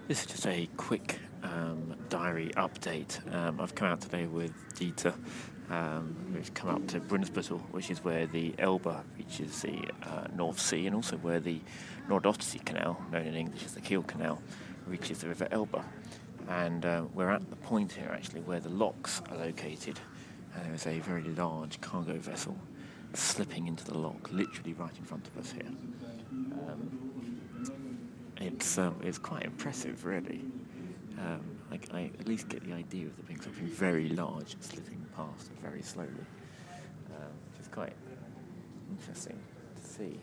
This is just a quick diary update. I've come out today with Dieter. We've come up to Brunsbüttel, which is where the Elbe reaches the North Sea, and also where the Nordostsee Canal, known in English as the Kiel Canal, reaches the River Elbe. And we're at the point here, actually, where the locks are located. And there is a very large cargo vessel slipping into the lock, literally right in front of us here. It's quite impressive, really. I at least get the idea of there being something very large slipping past very slowly, which is quite interesting to see.